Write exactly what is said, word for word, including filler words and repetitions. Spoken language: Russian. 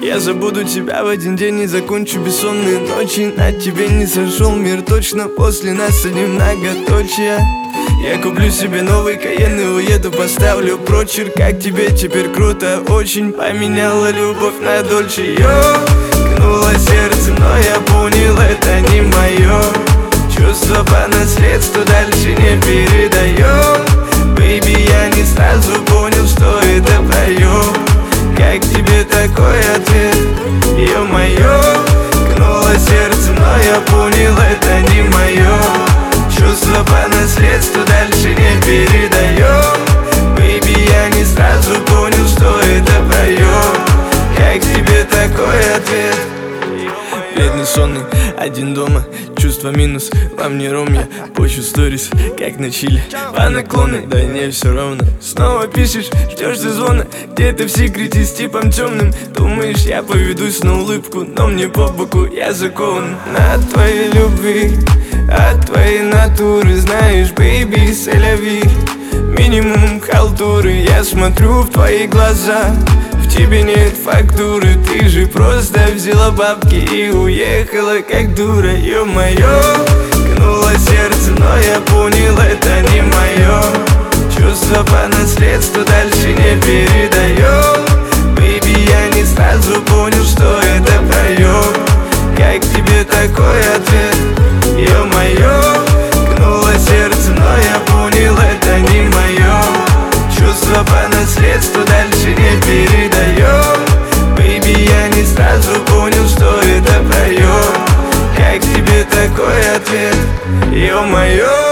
Я забуду тебя в один день и закончу бессонные ночи. На тебе не сошел мир точно, после нас одни многоточия. Я куплю себе новый Кайен и уеду, поставлю прочерк. Как тебе теперь круто, очень поменяла любовь на Дольче. Ёкнуло сердце, но я понял, это не мое. Чувство по наследству дальше не передаем. Бэйби, я не сразу понял, что это проеб. Как тебе такой ответ? Ё-моё, кнуло сердце, но я понял, это не мое. Чувство по наследству дальше не передаем. Бэйби, я не сразу понял, что это проеб. Как тебе такой ответ? Бедный сонный, один дома, чувство минус, во мне ром, я пощу сторис, как на чиле, по наклоны, да не все ровно. Снова пишешь, ждешь звона, где-то в секрете с типом темным. Думаешь, я поведусь на улыбку, но мне по боку, я закован на твоей любви, от твоей натуры. Знаешь, бэйби, сэляви, минимум халтуры. Я смотрю в твои глаза, в тебе нет фактуры. Ты же просто взяла бабки и уехала как дура. Ё-моё, кнуло сердце, но я понял, это не мое. Чувство по наследству дальше не передаем. Бэйби, я не сразу понял, что это проеб. Как тебе такой ответ? Ё-моё, кнуло сердце, но я понял, это не мое. Чувство по наследству дальше не передаем. Бэйби, я не сразу понял, что это проеб. Как тебе такой ответ? Ё-моё.